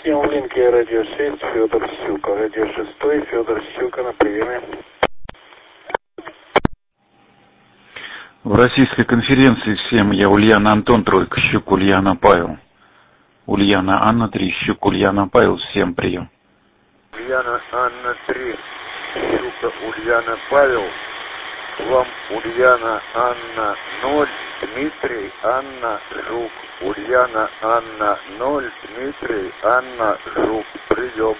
Всем в линке радио 6, Федор Щука. Радио 6, Федор Щука на приеме. В российской конференции всем я Ульяна Антон, Тройка, Щук, Ульяна, Павел. Ульяна Анна 3, Щук, Ульяна, Павел, всем прием. Ульяна Анна 3, Щука, Ульяна, Павел. Вам Ульяна Анна 0, Дмитрий, Анна, Жук. Ульяна Анна 0, Дмитрий, Анна, Жук. Прием.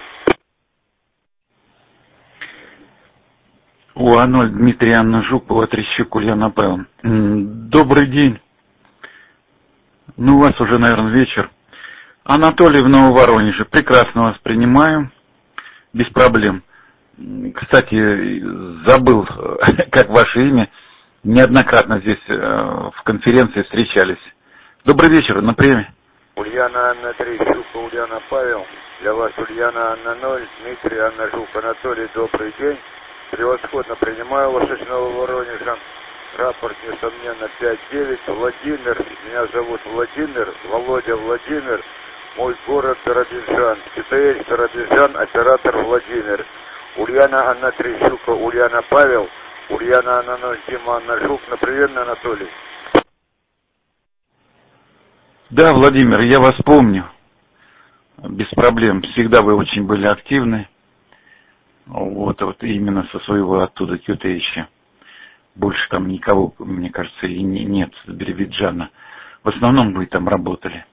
УА-0, Дмитрий, Анна, Жук, УА-3, Щук, Ульяна, Павел. Добрый день. Ну, у вас уже, наверное, вечер. Анатолий в Нововоронеже. Прекрасно вас принимаю. Без проблем. Кстати, забыл, как ваше имя. Неоднократно здесь в конференции встречались. Добрый вечер, на приеме. Ульяна Анна 3, Щука, Ульяна, Павел. Для вас Ульяна Анна 0, Дмитрий, Анна, Жук, Анатолий, добрый день. Превосходно принимаю вас из Нововоронежа. Рапорт, несомненно, 5-9. Владимир, меня зовут Владимир, Володя Владимир. Мой город Биробиджан. ТТС Биробиджан, оператор Владимир. Ульяна Анна 3, Щука, Ульяна, Павел. Ульяна Анна 0, Дима, Анна, Жук. На приемный, Анатолий. Да, Владимир, я вас помню. Без проблем. Всегда вы очень были активны. Вот именно со своего оттуда ТТС. Больше там никого, мне кажется, и нет с Биробиджана. В основном вы там работали.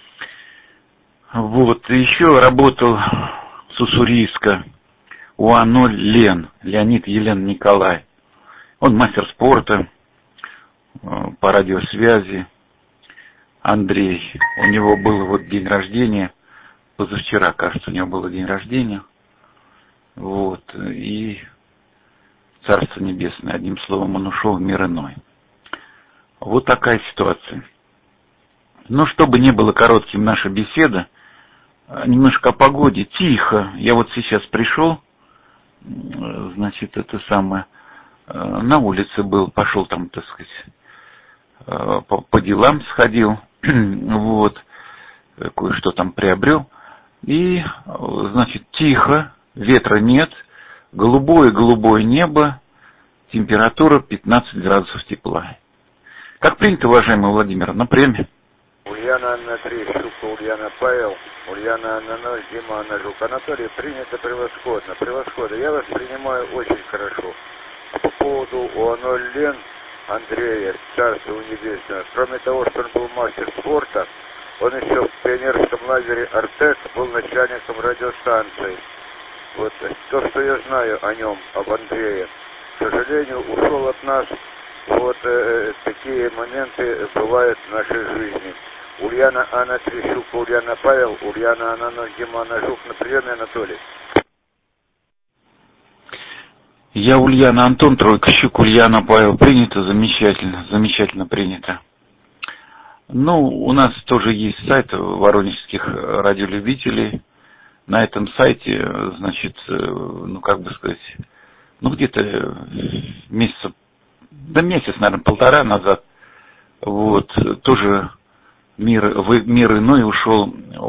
Вот, еще работал с Уссурийска. УА-0 Лен, Леонид Елена Николай. Он мастер спорта по радиосвязи. Андрей. У него был вот день рождения. Позавчера, кажется, у него был день рождения. Вот, и Царство Небесное. Одним словом, он ушел в мир иной. Вот такая ситуация. Но чтобы не было коротким наша беседа, немножко о погоде. Тихо. Я вот сейчас пришел, значит, это самое, на улице был, пошел там, так сказать, по делам сходил, вот, кое-что там приобрел. И, значит, тихо, ветра нет, голубое небо, температура 15 градусов тепла. Как принято, уважаемый Владимир, на приеме. Ульяна Анна 3, Щука, Ульяна, Павел. Ульяна Анна 0, Дима, Анна, Жук. Анатолий, принято превосходно, превосходно. Я вас принимаю очень хорошо. По поводу УА-0 Лен Андрея, Царство Небесное. Кроме того, что он был мастер спорта, он еще в пионерском лагере «Артек» был начальником радиостанции. Вот то, что я знаю о нем, об Андрее, к сожалению, ушел от нас. Вот такие моменты бывают в нашей жизни. Ульяна Анна 3, Щука, Ульяна, Павел. Ульяна Анна 0, Дима, Анна, Жук. На приеме, Анатолий. Я Ульяна Антон, Тройка, Щук, Ульяна, Павел. Принято, замечательно, замечательно принято. Ну, у нас тоже есть сайт воронежских радиолюбителей. На этом сайте, значит, ну, как бы сказать, ну, где-то месяц, наверное, полтора назад, вот, тоже мир иной ушел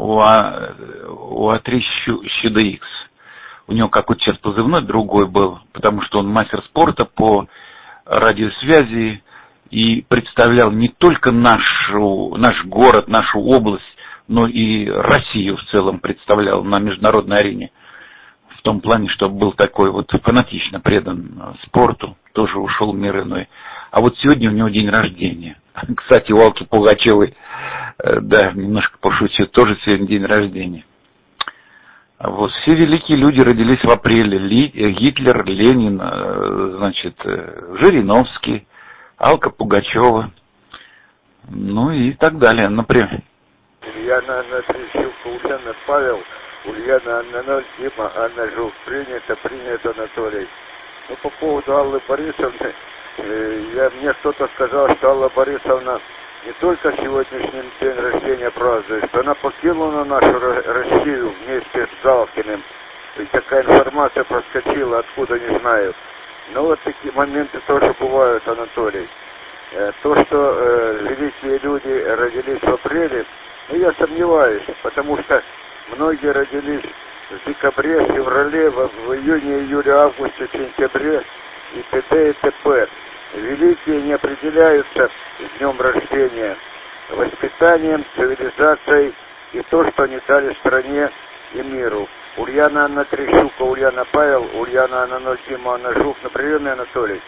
УА-3 ЩДХ. У него какой-то сейчас позывной другой был, потому что он мастер спорта по радиосвязи и представлял не только наш город, нашу область, но и Россию в целом представлял на международной арене. В том плане, что был такой вот фанатично предан спорту, тоже ушел в мир иной. А вот сегодня у него день рождения. Кстати, у Алки Пугачевой, да, немножко пошучу, тоже сегодня день рождения. Вот, все великие люди родились в апреле. Гитлер, Ленин, значит, Жириновский, Алка Пугачева, ну и так далее, например. Ульяна Анна 3, Щука, Ульяна, Павел. Ульяна Анна 0, Дима, Анна, Жук. Принято, Анатолий. Ну, по поводу Аллы Борисовны, мне кто-то сказал, что Алла Борисовна не только сегодняшний день рождения празднует, что она покинула нашу Россию вместе с Галкиным. И такая информация проскочила, откуда не знаю. Но вот такие моменты тоже бывают, Анатолий. То, что великие люди родились в апреле, ну, я сомневаюсь, потому что многие родились в декабре, феврале, в июне, июле, августе, сентябре и т.д. и т.п. Великие не определяются днем рождения, воспитанием, цивилизацией и то, что они дали стране и миру. Ульяна Анна Трещука, Ульяна Павел, Ульяна Анна 0, Дима Анна Жук. На приеме, Анатолий.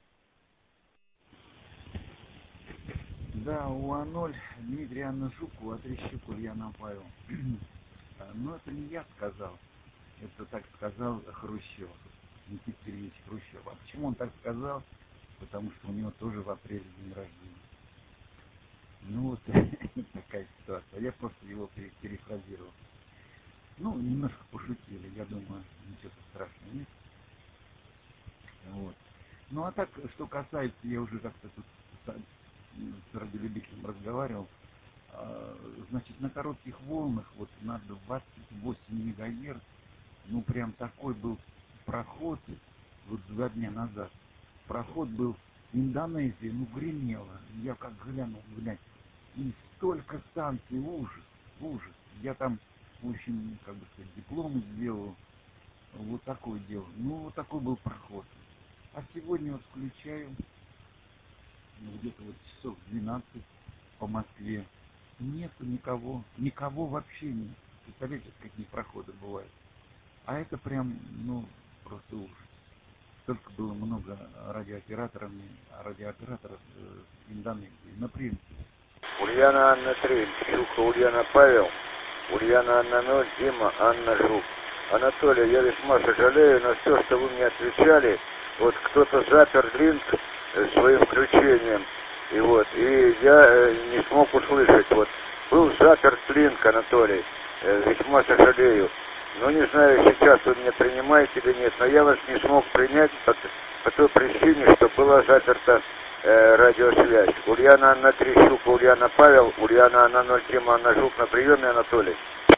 Да, УА-0, Дмитрий Анна Жук, УА-3 Ульяна Павел. Но это не я сказал, это так сказал Хрущев, Никита Сергеевич Хрущев. А почему он так сказал? Потому что у него тоже в апреле день рождения. Ну вот такая ситуация. Я просто его перефразировал. Ну, немножко пошутили, я думаю, ничего страшного нет. Вот. Ну а так, что касается, я уже как-то тут с радиолюбителем разговаривал, значит, на коротких волнах, вот на 28 мегагерц, ну прям такой был проход, вот 2 дня назад, проход был в Индонезии, ну гремело, я как глянул, и столько станций, ужас, я там, в общем, как бы сказать, дипломы сделал, вот такое дело, ну вот такой был проход. А сегодня вот включаю, ну, где-то вот часов 12 по Москве, нету никого вообще нет. Представляете, какие проходы бывают. А это прям, ну, просто ужас. Столько было много радиооператоров Индонезии. Например. Ульяна Анна 3, Щука Ульяна Павел, Ульяна Анна 0, Дима Анна Жук. Анатолий, я весьма сожалею на все, что вы мне отвечали. Вот кто-то запер линк своим включением. И я не смог услышать. Вот был заперт линк, Анатолий. Весьма сожалею. Ну, не знаю, сейчас вы меня принимаете или нет, но я вас не смог принять по той причине, что была заперта радиосвязь. Ульяна Анна 3, Щука Ульяна Павел, Ульяна Анна 0, Дима Анна Жук. На приеме, Анатолий.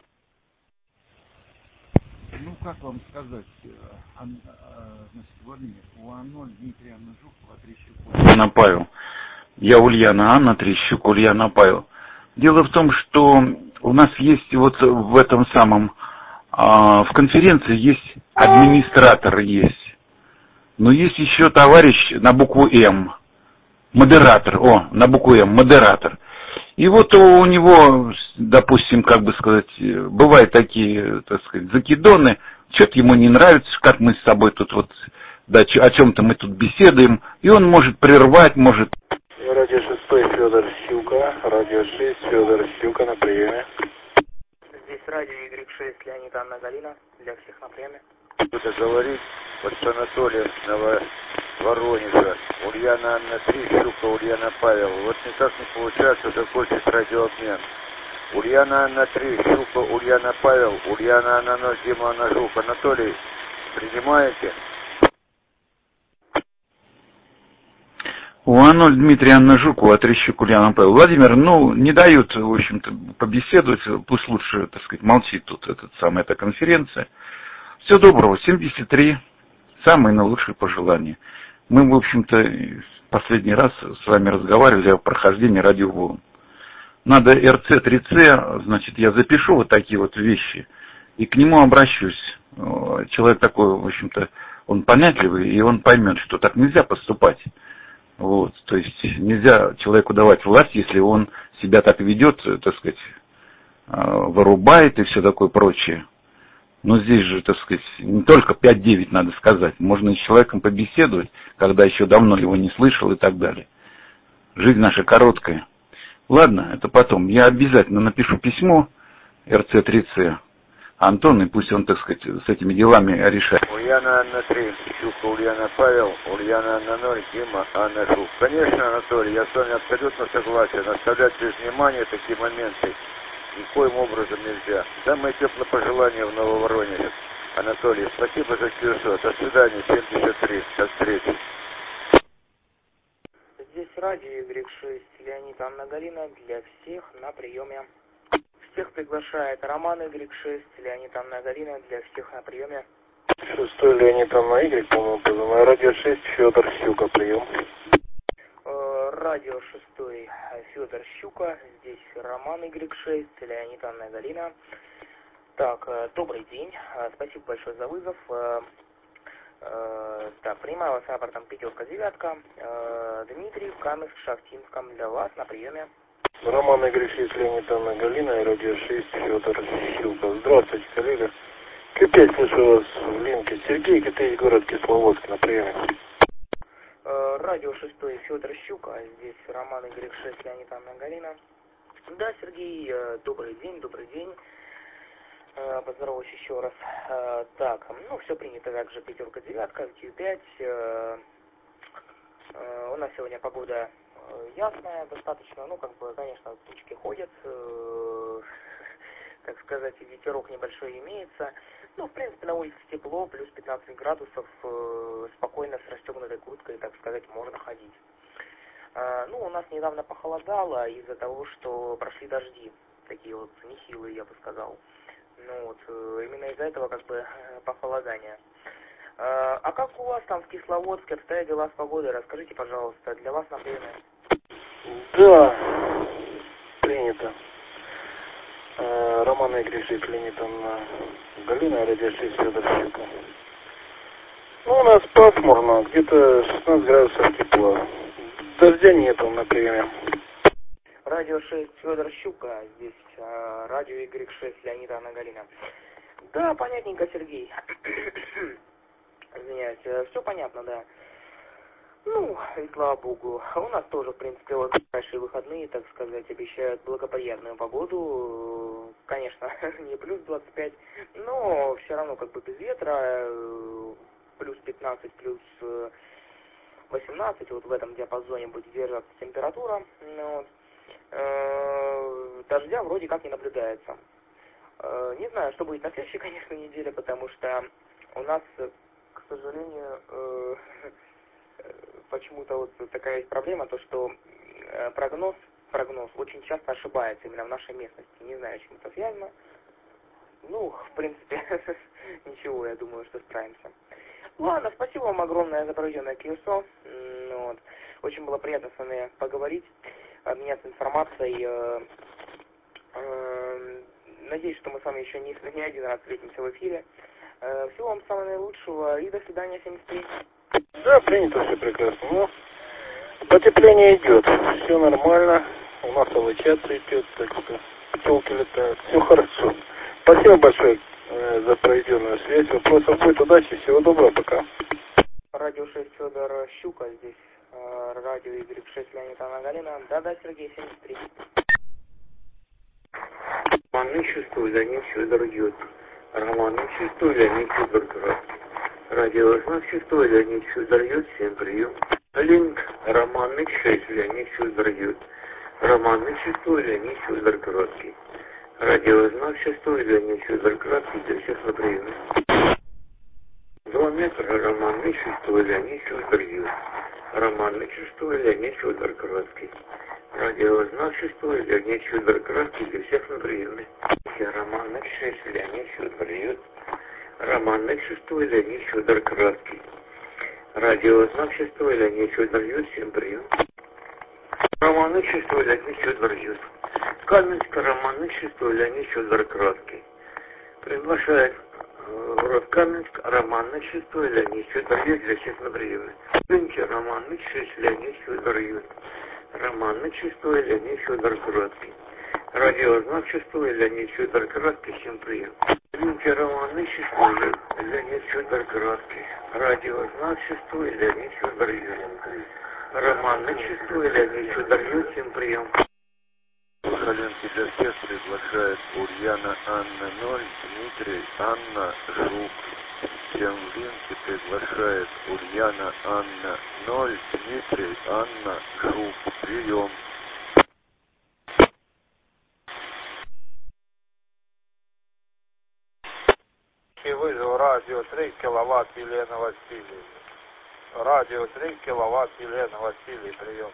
Ну, как вам сказать, значит, Владимир, УА-0, Дмитрий Анна Жук, УА-3 Ульяна Павел. Я Ульяна Анна, Трещук, Ульяна Павел. Дело в том, что у нас есть вот в этом самом, в конференции есть администратор есть, но есть еще товарищ на букву М, модератор, на букву М, модератор. И вот у него, допустим, как бы сказать, бывают такие, так сказать, закидоны, что-то ему не нравится, как мы с собой тут вот, да, о чем-то мы тут беседуем, и он может прервать, может... Радио 6 Федор Щука, радио 6 Федор Щука на приеме. Здесь радио Y6 Леонид Анна Галина, для всех на приеме. Буду говорить вот с Анатолием Воронежа. Ульяна Анна 3, Щука Ульяна Павел. Вот никак не получается закончить радиообмен. Ульяна Анна 3, Щука Ульяна Павел, Ульяна Анна 0, Дима Анна Жук. Анатолий, принимаете? УА-0, Дмитрий Анна Жук, УА-3 Ульяна Павел. Владимир, ну, не дают, в общем-то, побеседовать, пусть лучше, так сказать, молчит тут эта конференция. Всего доброго, 73, самые наилучшие пожелания. Мы, в общем-то, последний раз с вами разговаривали о прохождении радиоволн. Надо РЦ-3Ц, значит, я запишу вот такие вот вещи и к нему обращусь. Человек такой, в общем-то, он понятливый, и он поймет, что так нельзя поступать. Вот, то есть нельзя человеку давать власть, если он себя так ведет, так сказать, вырубает и все такое прочее. Но здесь же, так сказать, не только 5-9 надо сказать, можно и с человеком побеседовать, когда еще давно его не слышал и так далее. Жизнь наша короткая. Ладно, это потом. Я обязательно напишу письмо РЦ-3Ц Антону, и пусть он, так сказать, с этими делами решает. Ульяна Анна 3, Щука Ульяна Павел, Ульяна Анна 0, Дима Анна Жук. Конечно, Анатолий, я с вами абсолютно согласен. Оставлять без внимания такие моменты никоим образом нельзя. Самые теплые пожелания в Нововоронеже. Анатолий, спасибо за QSO. До свидания, 73. До встречи. Здесь радио Y6 Леонид Анна Галина, для всех на приеме. Всех приглашает Роман Y6 Леонид Анна Галина, для всех на приеме. 6 Леонид Анна Y, по-моему, было. Радио 6 Федор Щука, прием. Радио 6 Федор Щука, здесь Роман Y6 Леонид Анна Галина. Так, добрый день. Спасибо большое за вызов. Так, принимаю вас с рапортом пятерка-девятка. Дмитрий в Каменск-Шахтинском для вас на приеме. Роман Игорь 6, Леонид Анна Галина и радио 6, Федор Щука. Здравствуйте, коллега. К5 слышу вас в линке. Сергей, КТ, город Кисловодск, на приеме. Радио 6, Федор Щука. Здесь Роман Игорь 6, Леонид Анна Галина. Да, Сергей, добрый день, добрый день. Поздороваюсь еще раз. Так, ну, все принято также пятерка-девятка, Q5. У нас сегодня погода ясная достаточно, ну, как бы, конечно, тучки ходят, так сказать, ветерок небольшой имеется. Ну, в принципе, на улице тепло, плюс 15 градусов, спокойно с расстегнутой курткой, так сказать, можно ходить. Ну, у нас недавно похолодало из-за того, что прошли дожди, такие вот нехилые, я бы сказал. Ну, вот, именно из-за этого, как бы, похолодание. А как у вас там в Кисловодске обстоят дела с погодой? Расскажите, пожалуйста, для вас на время. Да, принято. Роман Игорь 6, Леонид Анна Галина, радио 6, Федор Щука. Ну, у нас пасмурно, где-то 16 градусов тепла. Дождя нету на приеме. Радио 6, Федор Щука, здесь радио Y6, Леонида Анна Галина. Да, понятненько, Сергей. Извиняюсь, все понятно, да. Ну, и слава богу. У нас тоже, в принципе, вот ближайшие выходные, так сказать, обещают благоприятную погоду. Конечно, не плюс 25, но все равно как бы без ветра, плюс 15, плюс 18, вот в этом диапазоне будет держаться температура. Вот. Дождя вроде как не наблюдается. Не знаю, что будет на следующей, конечно, неделе, потому что у нас, к сожалению, почему-то вот такая есть проблема, то что прогноз очень часто ошибается именно в нашей местности. Не знаю, чем это связано. Ну, в принципе, ничего, я думаю, что справимся. Ладно, спасибо вам огромное за проведенное QSO. Вот. Очень было приятно с вами поговорить, обменяться информацией. Надеюсь, что мы с вами еще не один раз встретимся в эфире. Всего вам самого наилучшего и до свидания, 73. Да, принято, все прекрасно. Ну, потепление идет, все нормально. У нас алыча цветет, так что пчелки летают. Все хорошо. Спасибо большое за проведенную связь. Вопросов будет, удачи, всего доброго, пока. Радио 6, Федор Щука, здесь радио Y6, Леонид Анна Галина. Да, Сергей, 73. Роман 6, Леонид Федор Ют. Роман 6, Леонид Федор Град. Радио знак 6, Леонид Федор Ют. Всем прием. Линк Роман 6, Леонид Федор Ют. Роман 6, Леонид Федор Градский. Радио знак 6, Леонид Федор Градский. Для всех на приеме. 2 метра Роман 6, Леонид Федор Ют. Роман 6, Леонид Федор Градский. Радио знак 6, Леонид Федор Градский. Для всех на приеме. Роман 6, Леонид Федор Ют. Роман 6, Леонид Федор Градский. Радио знак 6, Леонид Федор Ют. Всем прием. Роман 6, Леонид Федор Ют. Каменск, Роман 6, Леонид Федор Градский. Приглашает город Каменск, Роман 6, Леонид Федор Ют. Для всех на приеме. Линки Роман 6, Леонид Федор Ют. Роман 6, Леонид Федор Градский. Радио знак 6, Леонид Федор Градский. Всем прием. Линки Роман 6, Леонид Федор Градский. Радио знак 6, Леонид Федор Ют. Роман 6, Леонид Федор Ют. Всем прием. Коленки для всех приглашает Ульяна Анна 0, Дмитрий Анна Жук. Всем в линке приглашает Ульяна Анна 0, Дмитрий Анна Жук. Прием. И вызов радио 3 киловатт Елена Васильевна. Радио 3 киловатт Елена Васильевна. Прием.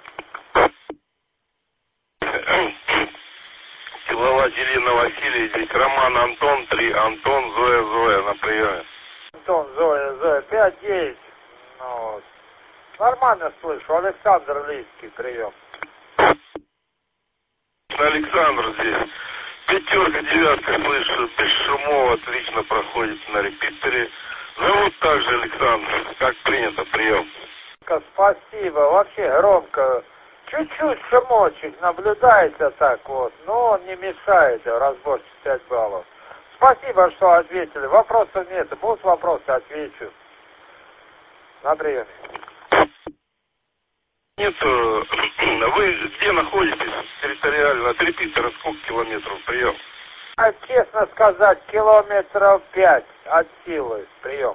Киловатт Елена Васильевна, здесь Роман Антон 3, Антон Зоя на приеме. Антон, Зоя, 5-10. Ну, вот. Нормально слышу. Александр Лийский, прием. Александр здесь. Пятерка Пятерка, девятка, слышу, без шумов, отлично проходит на репитере. Зовут также Александр, как принято, прием. Спасибо, вообще громко. Чуть-чуть шумочек наблюдается так вот, но он не мешает, разбор 5 баллов. Спасибо, что ответили. Вопросов нет. Будут вопросы, отвечу. На приеме. Нет, вы где находитесь территориально? От репитера сколько километров? Прием. А честно сказать, километров 5 от силы. Прием.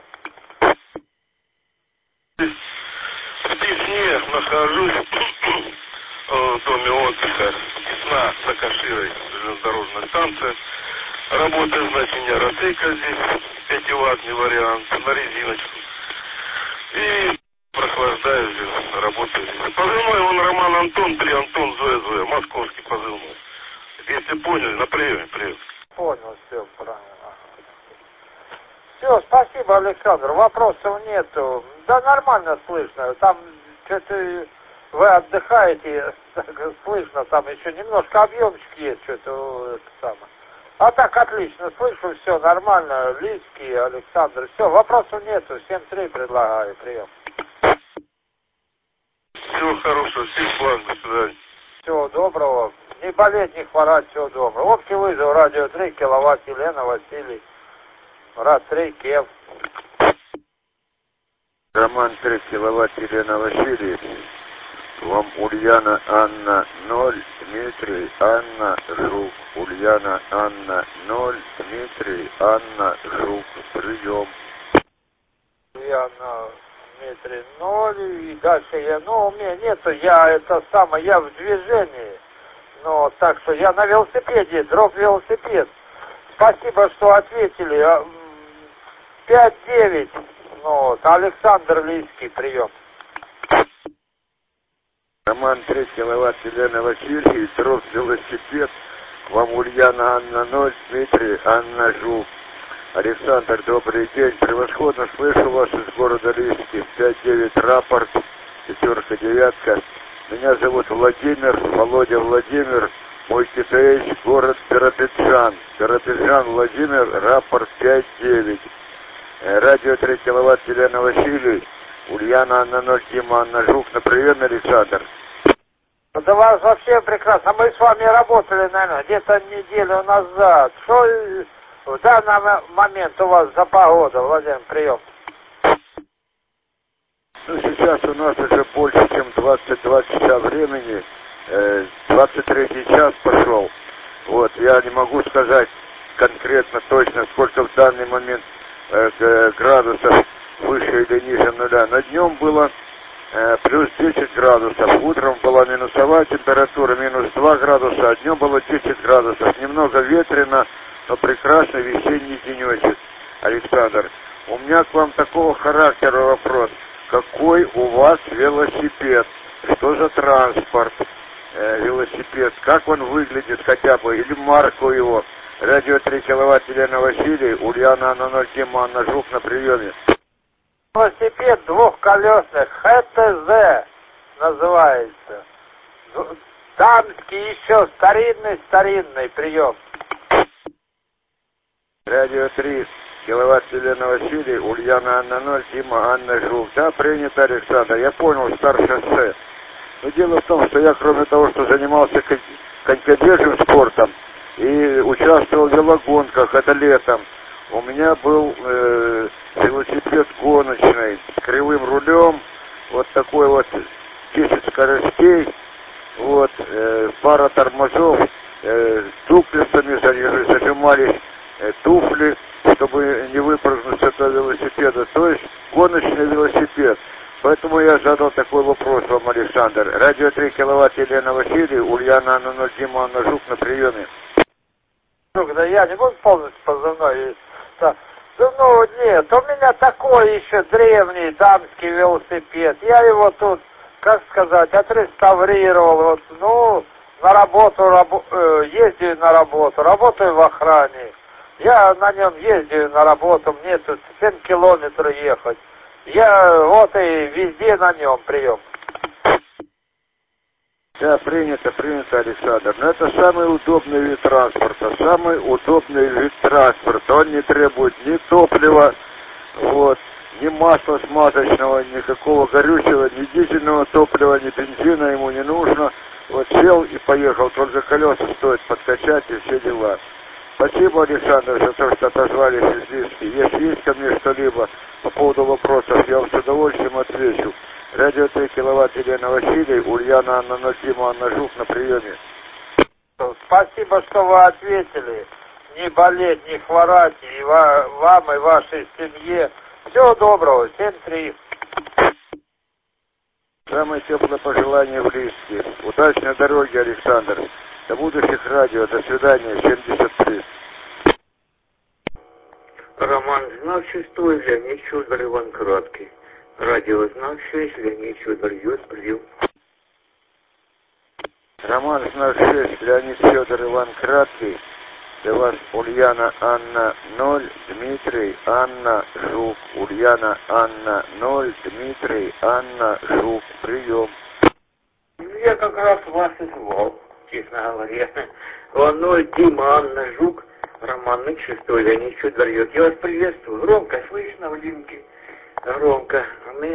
В Десне нахожусь в доме отдыха. Десна за Каширой, железнодорожная станция. Работаю, значит, у меня ротейка здесь, 5-ваттный вариант, на резиночку. И прохлаждаюсь здесь, работаю здесь. Позывной он Роман Антон, 3 Антон, Зоя, московский позывной. Если поняли, на приеме, привет. Понял, все правильно. Все, спасибо, Александр. Вопросов нету. Да нормально слышно. Там что-то вы отдыхаете, так, слышно, там еще немножко объемчик есть, что-то это самое. А так отлично, слышу, все нормально. Лиский, Александр, все, вопросов нету. 7-3 предлагаю, прием. Всего хорошего, всех благ, до свидания. Всего доброго. Не болеть, не хворать, всего доброго. Общий вызов, радио 3, киловатт, Елена, Василий. Рад 3, Кев. Роман 3, киловатт, Елена, Василий. Вам Ульяна Анна 0, Дмитрий, Анна Жук. Ульяна Анна 0, Дмитрий, Анна Жук. Прием. Ульяна Дмитрий 0, и дальше я, ну, у меня нету, я в движении. Ну, так что я на велосипеде, дроп велосипед. Спасибо, что ответили. 5-9, ну, вот, Александр Лийский, прием. Роман 3, киловатт, Елена, Василий, дроп велосипед. Вам Ульяна Анна 0, Дмитрий, Анна Жук. Александр, добрый день. Превосходно слышу вас из города Лиски. 5-9, рапорт, 4-9. Меня зовут Владимир, Володя Владимир. Мой КТХ, город Биробиджан. Биробиджан, Владимир, рапорт 5-9. Радио 3 киловатт, Елена, Василий. Ульяна Анна 0, Дима Анна Жук. На прием, Александр. Да вас вообще прекрасно. Мы с вами работали, наверное, где-то неделю назад. Что в данный момент у вас за погода, Владимир, прием? Ну, сейчас у нас уже больше, чем 22 часа времени. 23 час пошел. Вот, я не могу сказать конкретно точно, сколько в данный момент градусов выше или ниже нуля. Но днем было плюс 10 градусов. Утром была минусовая температура, минус 2 градуса, а днем было 10 градусов. Немного ветрено, но прекрасный весенний денечек. Александр, у меня к вам такого характера вопрос. Какой у вас велосипед? Что за транспорт? Велосипед. Как он выглядит хотя бы? Или марку его? Радио 3 киловатт, Елена, Василий. Ульяна Анна 0, Дима Анна Жук на приеме. Велосипед двухколесный, ХТЗ называется. Дамский еще, старинный прием. Радио 3 киловатт, Елена, Василий. Ульяна Анна 0, Дима Анна Жук. Да, принято, Александр. Я понял, старшоссе. Но дело в том, что я, кроме того, что занимался конькобежным спортом и участвовал в велогонках, это летом, у меня был велосипед гоночный с кривым рулем, вот такой вот 10 скоростей, вот, пара тормозов, дуплесами зажимались туфли, чтобы не выпрыгнуть с этого велосипеда, то есть гоночный велосипед. Поэтому я задал такой вопрос вам, Александр. Радио 3 киловатт, Елена, Василий. Ульяна Анна 0, Дима Анна Жук на приеме. Да я не буду полностью позывной. Да, ну нет, у меня такой еще древний дамский велосипед. Я его тут, как сказать, отреставрировал. Вот, ну, на работу ездию на работу, работаю в охране. Я на нем ездию на работу, мне тут 7 километров ехать. Я вот и везде на нем прием. Да, принято, Александр. Но это самый удобный вид транспорта. Самый удобный вид транспорта. Он не требует ни топлива, вот, ни масла смазочного, никакого горючего, ни дизельного топлива, ни бензина ему не нужно. Вот сел и поехал. Только колеса стоит подкачать и все дела. Спасибо, Александр, за то, что отозвались из Лиски. Если есть ко мне что-либо по поводу вопросов, я вам с удовольствием отвечу. Радио 3 киловатт Елена Василий, Ульяна Анна Нозима, Анна Жук на приеме. Спасибо, что вы ответили. Не болеть, не хворать и вам, и вашей семье. Всего доброго, 7-3. Самое теплое пожелание в Лиске. Удачной дороги, Александр. До будущих радио. До свидания, 73. Роман знак 6, Леонид Федор, Иван Краткий. Радио знак 6, Леонид Федор, Йод, прием. Роман знак 6, Леонид Федор, Иван Краткий. Для вас Ульяна Анна 0, Дмитрий, Анна Жук. Ульяна Анна 0, Дмитрий, Анна Жук. Прием. Я как раз вас и звал, честно говоря. 0, Дима, Анна Жук. Роман 6, Леонид Федор, Йод. Я вас приветствую. Громко слышно в линке. Громко.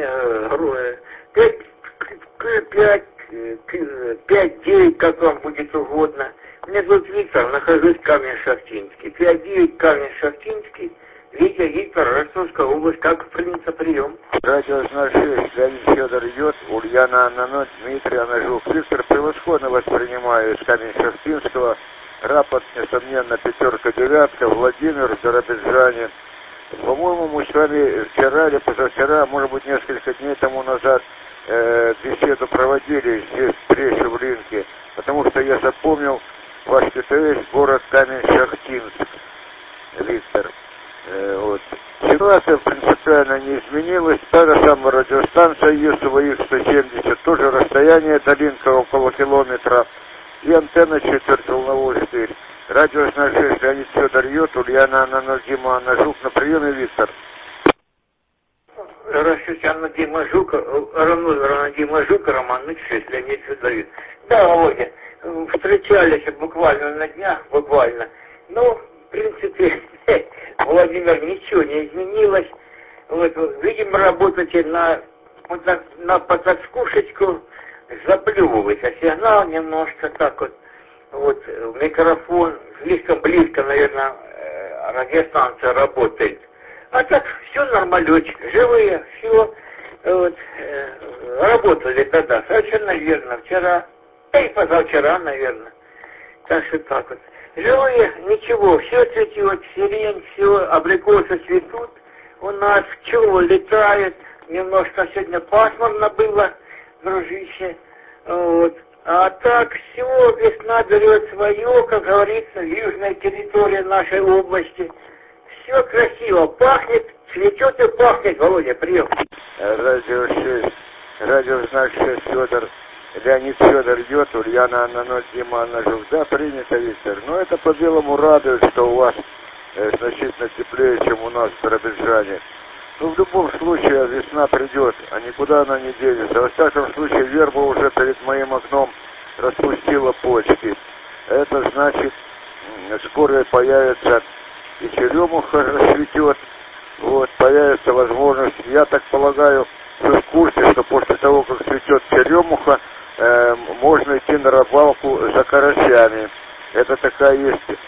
5-9, как вам будет угодно. Меня зовут Виктор, нахожусь в Камень-Шахтинский. 5-9, Камень-Шахтинский. Виктор, Ростовская область. Как принято прием? Радио знак 6, Леонид Федор Йод, Ульяна Анна 0, Дмитрий Анна Жук. Виктор, превосходно воспринимаю из Камень-Шахтинского. Рапорт, несомненно, 5-9, Владимир, Биробиджане. По-моему, мы с вами вчера или позавчера, может быть, несколько дней тому назад беседу проводили здесь, встречу в Линке, потому что я запомнил ваш ТТС, город Камень-Шахтинск, Виктор. Вот. Ситуация принципиально не изменилась, та же самая радиостанция ЕСВХ-170, тоже расстояние до Линка около километра, и антенна четвертьволновой штырь. Радио знак 6, Леонид Федор Йод, Ульяна Анна Нозима, Анна Жук на приеме, Виктор. Здравствуйте, Анна Дима Жука, Роман 6, Леонид Федор Йод. Да, Володя, встречались буквально на днях, Ну, в принципе, Владимир, ничего не изменилось. Вот, видимо, работаете на потаскушечку, заплевывается сигнал немножко так вот. Вот, микрофон слишком близко, наверное, радиостанция работает. А так все нормалечко, живые, все. Вот, работали тогда, совершенно верно, вчера, да и позавчера, наверное. Так что так вот. Живые, ничего, все цветет, сирень, все, абрикосы цветут. У нас пчелы летают, немножко сегодня пасмурно было, дружище. Вот. А так все, весна берет свое, как говорится, южная территория нашей области. Все красиво, пахнет, цветет и пахнет. Володя, прием. Радио 6, радио знак 6, Федор, Леонид Федор Йод, Ульяна Анна 0, Дима Анна Жук. Да, принято, Виктор. Но это по-белому радует, что у вас значительно теплее, чем у нас в Биробиджане. Ну, в любом случае, весна придет, а никуда она не денется. Во всяком случае, верба уже перед моим окном распустила почки. Это значит, скоро появится и черемуха расцветет. Вот, появится возможность. Я так полагаю, вы в курсе, что после того, как цветет черемуха, можно идти на рыбалку за карасями. Это такая есть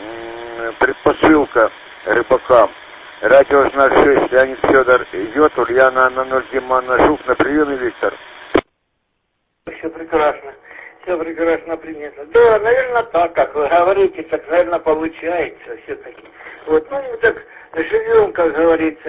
предпосылка рыбакам. Радио знак 6, Леонид Федор Йод, Ульяна Анна 0, Дима Анна Жук на приеме, Виктор. Все прекрасно принято. Да, наверное, так, как вы говорите, так, наверное, получается все-таки. Вот, ну, мы так живем, как говорится.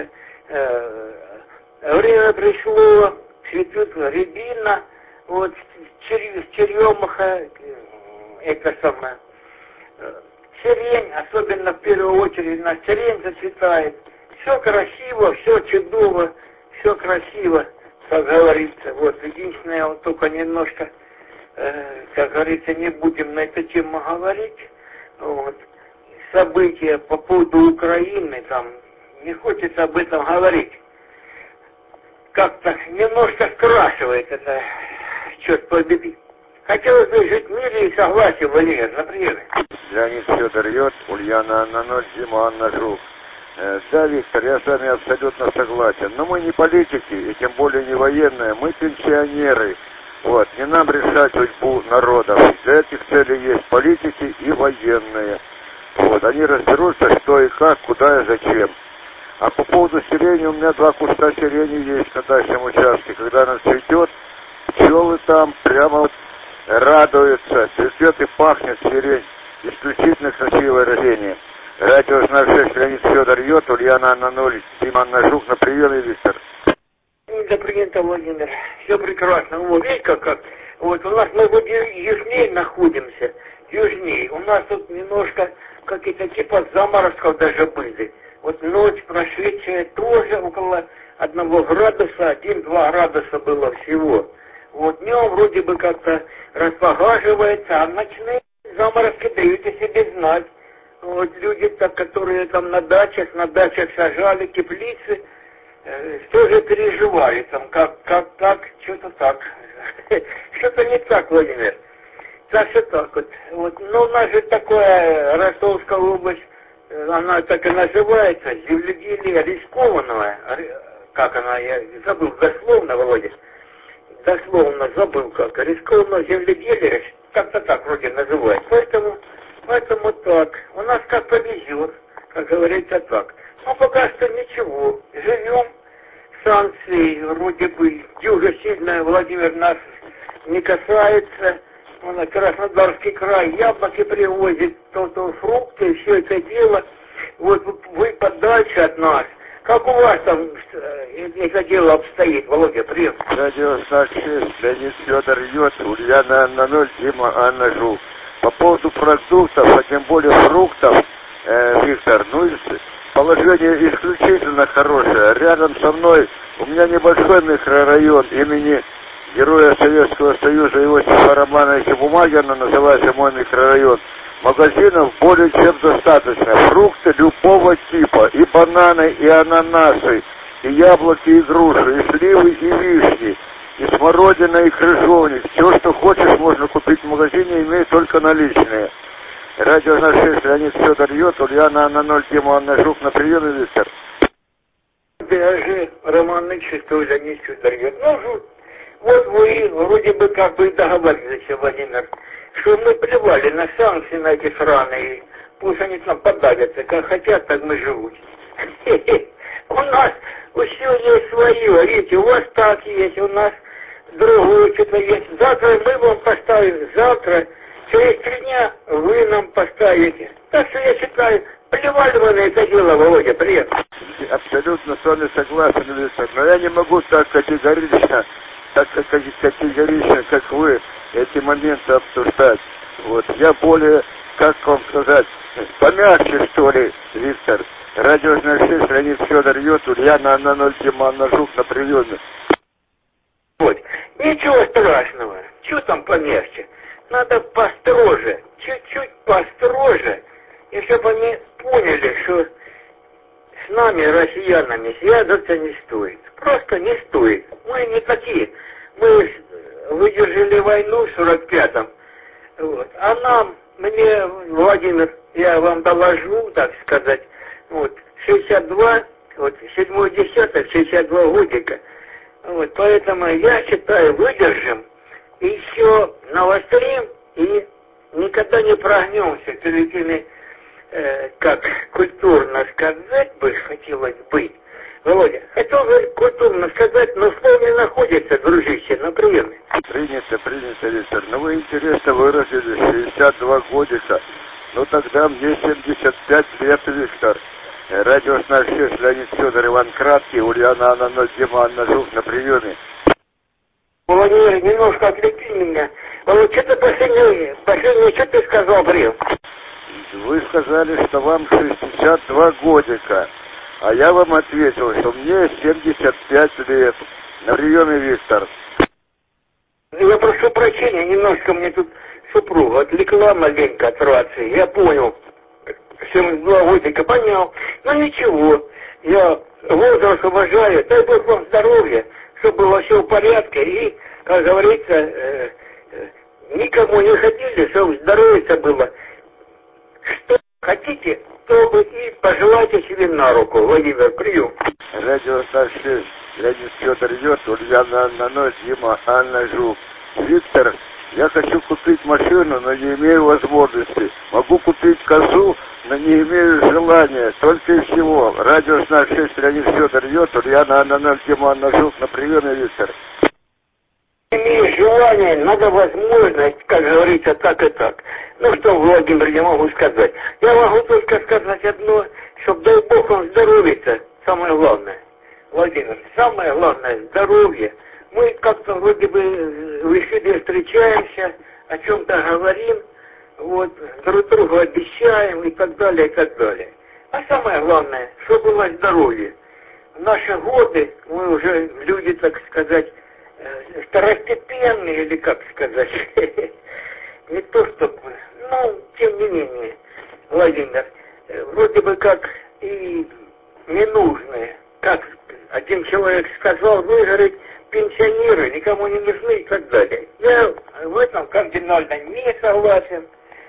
Время пришло, цветет рябина, вот, черемуха, это самое. Сирень, особенно в первую очередь, на сирень зацветает. Все красиво, все чудово, все красиво, как говорится. Вот, единственное, вот только немножко, как говорится, не будем на эту тему говорить. Вот. События по поводу Украины, там, не хочется об этом говорить. Как-то немножко скрашивает это, черт побери, Хотелось бы жить в мире и согласии, Владимир, например. Леонид Федор Йод, Ульяна Анна 0, Дима Анна Жук. Да, Виктор, я с вами абсолютно согласен. Но мы не политики, и тем более не военные, мы пенсионеры. Вот, не нам решать судьбу народов. Для этих целей есть политики и военные. Вот, они разберутся, что и как, куда и зачем. А по поводу сирени, у меня 2 куста сирени есть на дачном участке. Когда она цветет, пчелы там прямо вот радуются. Цветет и пахнет сирень. Исключительно красивое растение. Радио Знак 6, Леонид Федор Йод, Ульяна Анна 0, Дима Анна Жук, на приеме, Виктор. Да, принято, Владимир. Все прекрасно. Вот, видите, как. Вот, у нас мы вот южнее находимся. Южнее. У нас тут немножко какие-то типа заморозков даже были. Вот ночь прошедшая тоже около 1 градуса, 1-2 градуса было всего. Вот днем вроде бы как-то распогаживается, а ночные заморозки дают о себе знать. Вот люди, так, которые там на дачах сажали теплицы, тоже переживают там, как так, что-то так. Что-то не так, Владимир. Так что так вот. Ну, у нас же такое, Ростовская область, она так и называется, земледелие рискованного. Как она, я забыл, дословно, Володя. Дословно забыл как. Рискованное земледелие, как-то так вроде называют. Поэтому так. У нас как повезет, как говорится так. Но пока что ничего. Живем. Санкции вроде бы дюжа сильная, Владимир, нас не касается. Краснодарский край яблоки привозит, то фрукты, все это дело. Вот вы подальше от нас. Как у вас там это дело обстоит, Володя, привет. Радио Знак 6, Леонид Федор Йод, Ульяна Анна 0, Дима Анна Жук. По поводу продуктов, а тем более фруктов, Виктор, ну, положение исключительно хорошее. Рядом со мной у меня небольшой микрорайон имени Героя Советского Союза Иосифа Романовича Бумагина, называется мой микрорайон. Магазинов более чем достаточно. Фрукты любого типа, и бананы, и ананасы, и яблоки, и груши, и сливы, и вишни, и смородина, и крыжовник. Все, что хочешь, можно купить в магазине, имеет только наличные. Радио Знак 6, Леонид Федор Йод, Ульяна Анна 0, Дима Анна Жук, на приеме, Виктор. Даже Роман Нечистый, Леонид Федор Йод. Ну, вот вы вроде бы как бы договорились, Владимир, что мы плевали на санкции, на эти страны, пусть они там подавятся, как хотят, так мы живут. У нас все есть свое, видите, у вас так есть, у нас другое что-то есть. Завтра мы вам поставим, завтра, через 3 дня вы нам поставите. Так что я считаю, плевали вы на это дело, Володя, привет. Абсолютно с вами согласен, Виктор, но я не могу так категорично, как вы, эти моменты обсуждать. Вот, я более, как вам сказать, помягче, что ли, Виктор. Радио Знак 6, Леонид Федор Йод, Ульяна Анна 0, Дима Анна Жук, на приеме. Вот, ничего страшного, что там помягче? Надо построже, чуть-чуть построже, и чтобы они поняли, что с нами, россиянами, связываться не стоит. Просто не стоит. Мы не такие. Мы выдержали войну в 45-м. Вот. А нам, мне, Владимир, я вам доложу, так сказать, вот, 62, вот, 7-й десяток, 62 годика. Вот, поэтому я считаю, выдержим, и еще навострим, и никогда не прогнемся перед теми, как культурно сказать бы, хотелось быть. Володя, хотел бы культурно сказать, но слов не находится, дружище, на приеме. Принято, Виктор. Ну вы интересно выразили, 62 годика. Ну тогда мне 75 лет, Виктор. Радио Знак 6, Леонид Федор, Иван Краткий, Ульяна Анна 0, Дима Анна Жук, на приеме. Владимир, немножко отвлеки меня. Володя, что ты последнее, что ты сказал, Брил? Вы сказали, что вам 62 годика. А я вам ответил, что мне 75 лет. На приеме, Виктор. Я прошу прощения, немножко мне тут супруга отвлекла маленько от рации. Я понял. 72 годика, понял. Но ничего. Я возраст уважаю. Дай Бог вам здоровья, чтобы было все в порядке. И, как говорится, никому не хотели, чтобы здоровье было. Что хотите, то вы и пожелайте себе на руку. Владимир, прием. Радио 106, Леонид Федор идет, Ульяна Анна 0, Дима Анна Жук. Виктор, я хочу купить машину, но не имею возможности. Могу купить козу, но не имею желания. Только и всего. Радио 106, Леонид Федор идет, Ульяна Анна 0, Дима Анна Жук. На приеме, Виктор. Имею желание, надо возможность, как говорится, так и так. Ну что, Владимир, я могу сказать? Я могу только сказать одно, чтобы, дай Бог, вам здоровья, самое главное. Владимир, самое главное, здоровье. Мы как-то вроде бы в эфире встречаемся, о чем-то говорим, вот, друг другу обещаем и так далее, и так далее. А самое главное, чтобы было здоровье. В наши годы мы уже люди, так сказать, второстепенные, или как сказать, не то чтобы, но тем не менее, Владимир, вроде бы как и ненужные, как один человек сказал, вы, говорит, пенсионеры никому не нужны и так далее. Я в этом кардинально не согласен.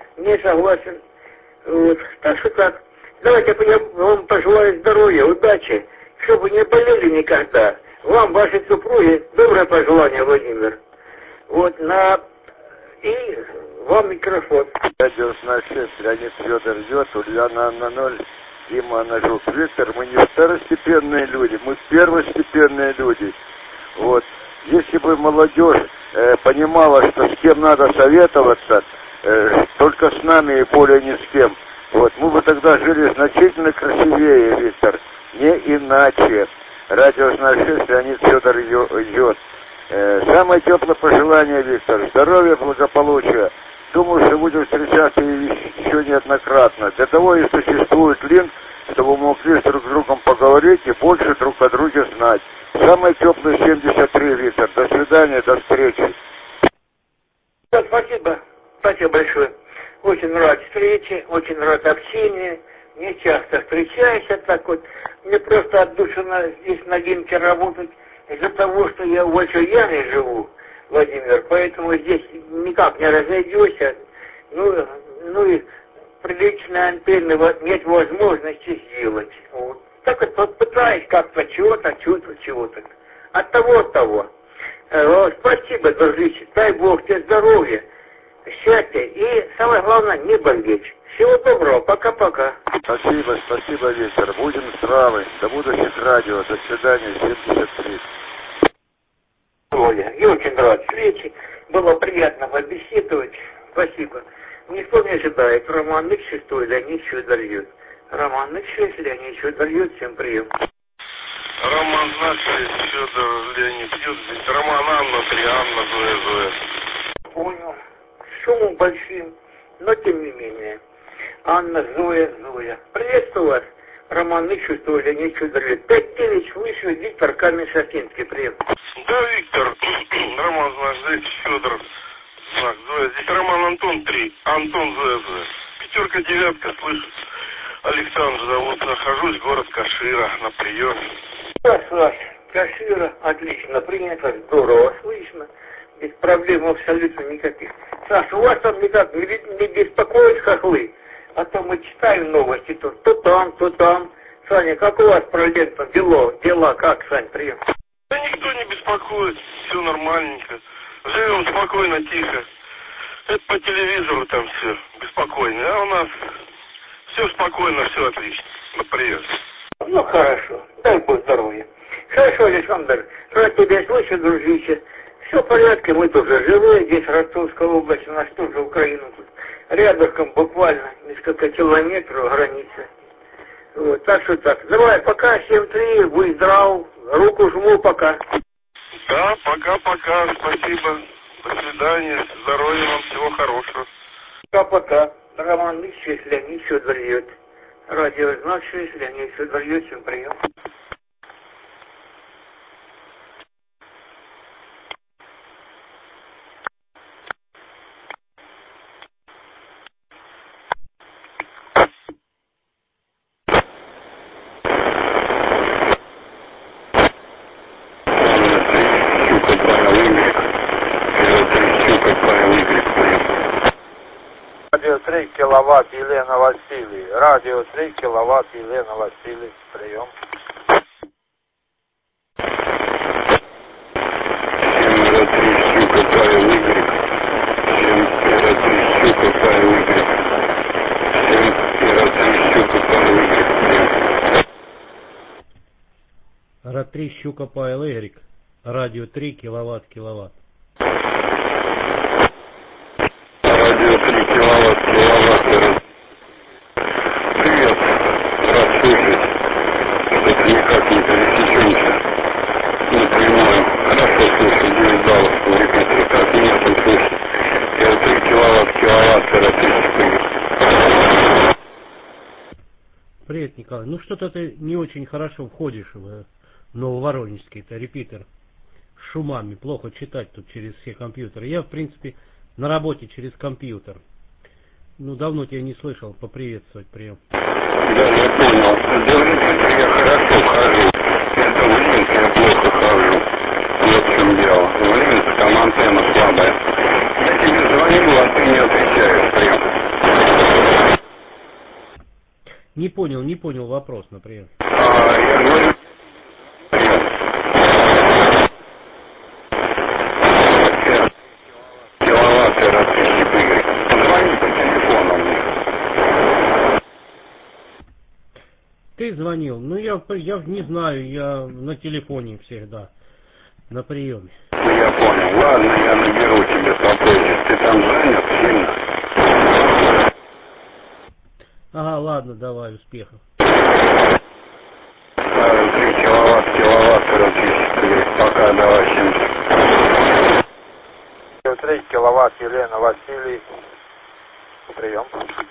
Вот. Так что так. Давайте я вам пожелаю здоровья, удачи, чтобы не болели никогда. Вам, вашей супруге, доброе пожелание, Владимир. Вот, и вам микрофон. Радио 106, Леонид Федор идет, Ульяна Анна 0, Дима Анна Жук. Виктор, мы не второстепенные люди, мы первостепенные люди. Вот. Если бы молодежь понимала, что с кем надо советоваться, только с нами и более ни с кем, вот, мы бы тогда жили значительно красивее, Виктор. Не иначе. Радио 106, Леонид Федор идет. Самое теплое пожелание, Виктор, здоровья, благополучия. Думаю, что будем встречаться еще неоднократно. Для того и существует линк, чтобы мы могли друг с другом поговорить и больше друг о друге знать. Самое теплое 73, Виктор. До свидания, до встречи. Да, спасибо большое. Очень рад встрече, очень рад общению. Не часто встречаюсь, так вот. Мне просто отдушено здесь на Гинке работать из-за того, что я в Большой Яме живу, Владимир, поэтому здесь никак не разойдешься. Ну и приличные антенны нет возможности сделать. Вот. Так вот пытаюсь как-то чего-то. От того. Спасибо, дружище. Дай Бог тебе здоровья, счастья и, самое главное, не болеть. Всего доброго. Пока-пока. Спасибо, Виктор. Будем здравы. До будущих радио. До свидания, 73. Я очень рад встрече. Было приятно побеседовать. Спасибо. Никто не ожидает. Роман X6, Леонид Федор идет. Роман X6, Леонид Федор идет. Всем прием. Роман Х6, Федор, Леонид идет. Здесь Роман Анна 3, Анна, Зоя. Понял. Шумом большим, но тем не менее. Анна, Зоя. Приветствую вас. Роман Х6, Леонид Федор идет. 5-9 выше, Виктор Камень-Шахтинский. Прием. Да, Виктор. Роман, здесь Федор. Знак Зоя. Здесь Роман Антон 3. Антон Зоя. 5-9, слышит. Александр зовут. Нахожусь, город Кашира, на приеме. Да, Саш, Кашира, отлично принято, здорово, слышно. Без проблем абсолютно никаких. Саш, у вас там никак не беспокоят хохлы? А то мы читаем новости, то там. Саня, как у вас пролетно? Дела как, Сань, прием? Да никто не беспокоит, все нормальненько. Живем спокойно, тихо. Это по телевизору там все беспокойно, а у нас все спокойно, все отлично. Ну, привет. Ну, хорошо. Дай Бог здоровья. Хорошо, Александр. Рад тебя слышать, дружище. Все в порядке, мы тоже живые. Здесь Ростовская область, у нас тоже Украина. Тут рядышком буквально несколько километров границы. Вот, так что так. Давай, пока, 7-3, будь здрав. Руку жму, пока. Да, пока. Спасибо. До свидания. Здоровья вам, всего хорошего. Пока. Роман X6, Леонид Федор идет. Радио знак 6, Леонид Федор идет. Всем прием. Компания Y. киловатт Елена Василий. Радио 3 киловатт Елена Василий. Прием. Ра-3 Щука Павел Игорь. Радио 3 киловатт. Радио 3 киловатт. Привет, рад слышать. Это никак не пересечемся. Не понимаю. Хорошо слышу, 9 баллов. Ребята, как меня тут слышать? Я 3 киловатт. Привет, Николай. Ну что-то ты не очень хорошо входишь в Нововоронежский, это репитер с шумами, плохо читать тут через все компьютеры. Я, в принципе, на работе через компьютер. Ну, давно тебя не слышал, поприветствовать, прием. Да, я понял. Да, я хорошо хожу. Это в Ленинске я плохо хожу. Вот в чем дело. В Ленинске там антенна слабая. Я тебе звоню, а ты не отвечаешь, прием. Не понял вопрос, например. Я говорю... Ты звонил? Ну, я не знаю, я на телефоне всегда, на приеме. Я понял. Ладно, я наберу тебе попозже. Ты там занят сильно? Ага, ладно, давай, успехов. 3 киловатт, пока, давай, 3 киловатт Елена Василий. Прием.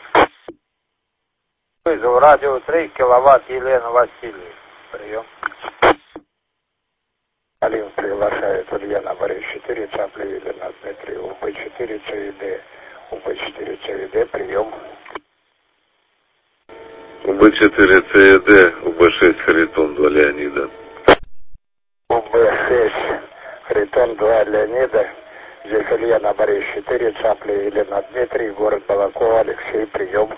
Вызов радио 3 киловатт Елена Василий. Прием. Алин приглашает Ульяна Борис 4, Цапля Елена Дмитрий, УБ4 ЦВД, УБ4 ЦВД, прием. УБ4 ЦЕД, УБ6 Харитон 2 Леонида. УБ6 Харитон 2 Леонида, здесь Ульяна Борис 4, Цапля Елена Дмитрий, город Балакова, Алексей, прием.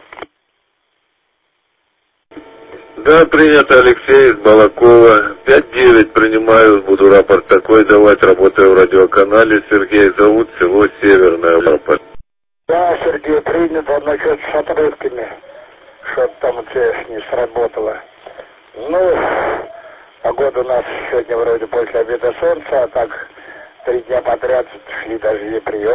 Да, принято, Алексей из Балакова. 5-9 принимаю, буду рапорт такой давать, работаю в радиоканале. Сергей зовут, село Северное. Рапорт. Да, Сергей, принято, насчет с отрывками, что-то там у тебя не сработало. Ну, погода у нас сегодня вроде после обеда солнца, а так 3 дня подряд шли дожди, прием.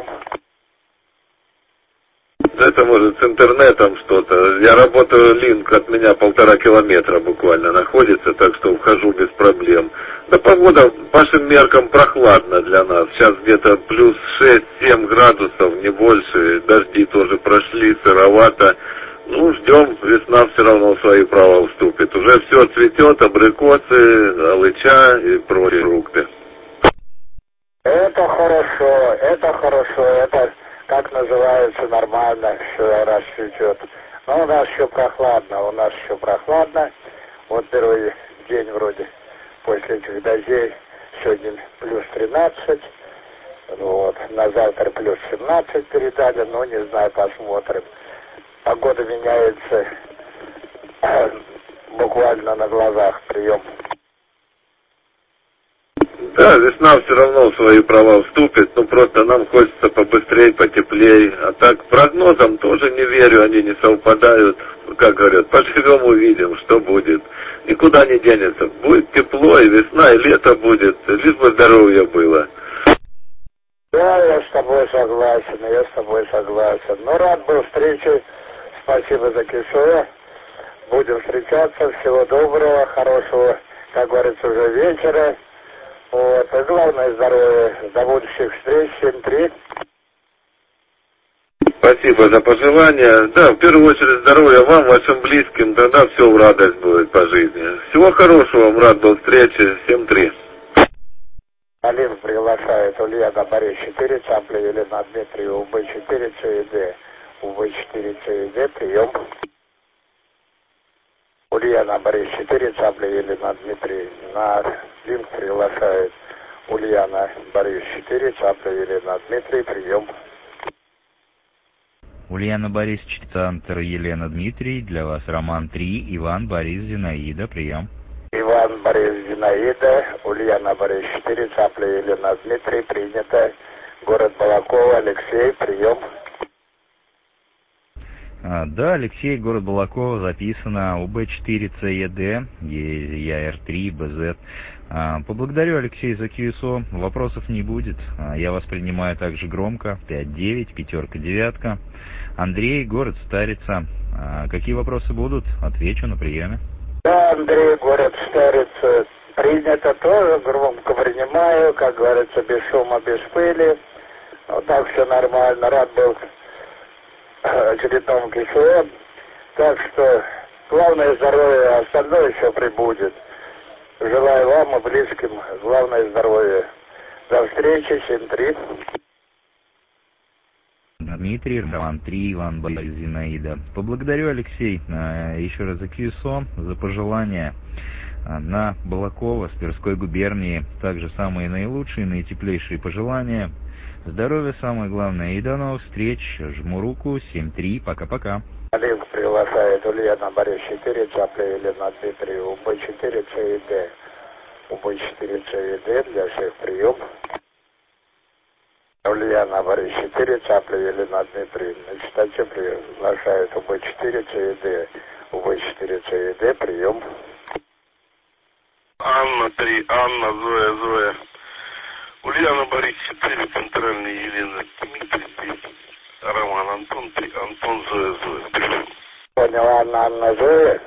Это может с интернетом что-то. Я работаю, линк от меня 1,5 километра буквально находится, так что вхожу без проблем. Да погода по нашим меркам прохладно для нас. Сейчас где-то плюс 6-7 градусов, не больше. Дожди тоже прошли, сыровато. Ну, ждем, весна все равно свои права уступит. Уже все цветет, абрикосы, алыча и прочие фрукты. Это хорошо, это, как называется, нормально, все расцветет. Но у нас еще прохладно, Вот первый день вроде после этих дождей, сегодня плюс 13, вот, на завтра плюс 17 передали, но не знаю, посмотрим. Погода меняется буквально на глазах, прием. Да, весна все равно в свои права вступит, но просто нам хочется побыстрее, потеплее. А так прогнозам тоже не верю, они не совпадают. Как говорят, поживем, увидим, что будет. Никуда не денется. Будет тепло, и весна, и лето будет, лишь бы здоровье было. Да, я с тобой согласен. Ну, рад был встрече. Спасибо за кишое. Будем встречаться. Всего доброго, хорошего, как говорится, уже вечера. Вот. И главное здоровье. До будущих встреч. 7-3. Спасибо за пожелания. Да, в первую очередь здоровья вам, вашим близким. Тогда все в радость будет по жизни. Всего хорошего вам, рад был встрече. 7-3. Алин приглашает Ульяна Борис 4, Цапля Елена Дмитрий, УБ4 ЦЕД. УБ4 ЦЕД, прием. Ульяна Борис 4, Цапля Елена Дмитрий. На линк приглашает Ульяна Борис 4, Цапля Елена Дмитрий, прием. Ульяна Борис, центр Елена Дмитрий, для вас Роман 3, Иван Борис Зинаида, прием. Иван Борис Зинаида, Ульяна Борис 4, Цапля Елена Дмитрий, принято. Город Балаково, Алексей, прием. Да, Алексей, город Балаково, записано УБ4ЦЕД, ЕЯР3, БЗ. Поблагодарю, Алексей, за QSO, вопросов не будет. Я вас принимаю также громко, 5-9, 5-9. Андрей, город Старица. Какие вопросы будут? Отвечу на приеме. Да, Андрей, город Старица. Принято тоже, громко принимаю, как говорится, без шума, без пыли. Вот так все нормально, рад был очередному КСО. Так что главное здоровье, а остальное еще прибудет. Желаю вам и близким главное здоровье. До встречи, 7-3. Дмитрий, Роман 3, Иван Борис Зинаида. Поблагодарю, Алексей, еще раз за QSO, за пожелания. На Балаково, с Тверской губернии, также самые наилучшие, наитеплейшие пожелания. Здоровья самое главное. И до новых встреч. Жму руку. 7-3. Пока-пока. Олег приглашает Ульяна Борис 4, Цапля Елена Дмитрий, УБ4 ЦИД. УБ4 ЦИД для всех прием. Ульяна Борис 4, Цапля Елена Дмитрий. На частоте приглашает УБ4 ЦИД. УБ4 ЦИД, прием. Анна 3, Анна, Зоя. Ульяна Борис 4, центральный Елена Дмитрий 5. Роман Антон 3, Антон, Зоя. Поняла, Анна, Зоя.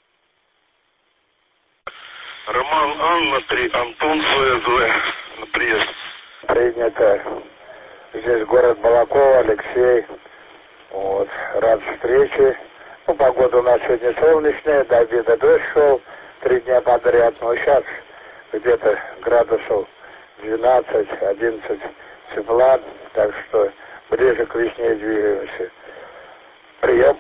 Роман, Анна 3, Антон, Зоя. На приезд. Принято. Здесь город Балаково, Алексей. Вот, рад встрече. Ну, погода у нас сегодня солнечная, до обеда дождь шел, 3 дня подряд. Но сейчас где-то градусов 12-11 тепла, так что ближе к весне двигаемся. Прием.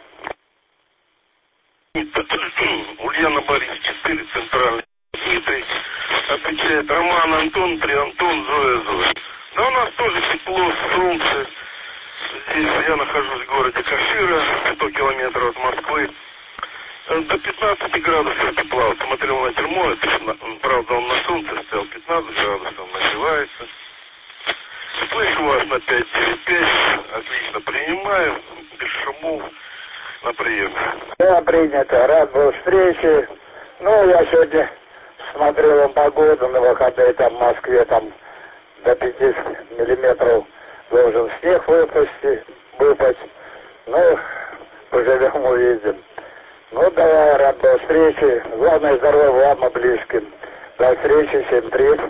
Ульяна Борис 4, центральный Дмитрий. Отвечает Роман Антон 3, Антон, Зоя. Да у нас тоже тепло, солнце. Здесь я нахожусь в городе Кашира, 100 километров от Москвы. До 15 градусов тепла. Вот смотрел на термометр, правда он на солнце стоял, 15 градусов, нагревается. Слышу вас на 595, отлично принимаю, без шумов, на прием. Да, принято, рад был встрече. Ну, я сегодня смотрел погоду на выходные, там в Москве там до 50 миллиметров должен снег выпасть. Ну, поживем, увидим. Ну, давай, рад до встречи. Главное здоровье вам и близким. До встречи, 7-3.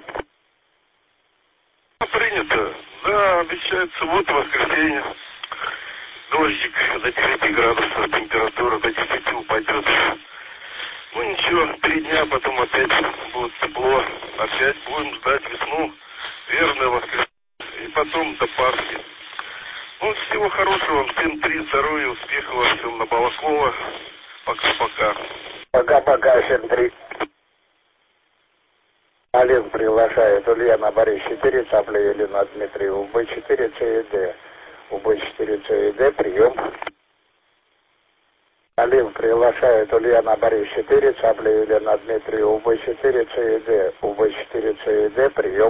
Принято. Да, обещают субботу, воскресенье. Дождик до 9 градусов, температура до 10 упадет. Ну ничего, 3 дня, потом опять будет тепло. Опять будем ждать весну. Верное воскресенье. И потом до Пасхи. Ну, всего хорошего вам. Всем 3 здоровья, успехов во всем на Балаково. Пока-пока. Пока-пока, 7-3. Олег приглашает Ульяна Борис 4, Цапля Елена Дмитрий, УБ4 ЦИД. УБ4 ЦИД, прием. Олег приглашает Ульяна Борис 4, Цапля Елена Дмитрий, УБ4 ЦИД. УБ4 ЦИД, прием.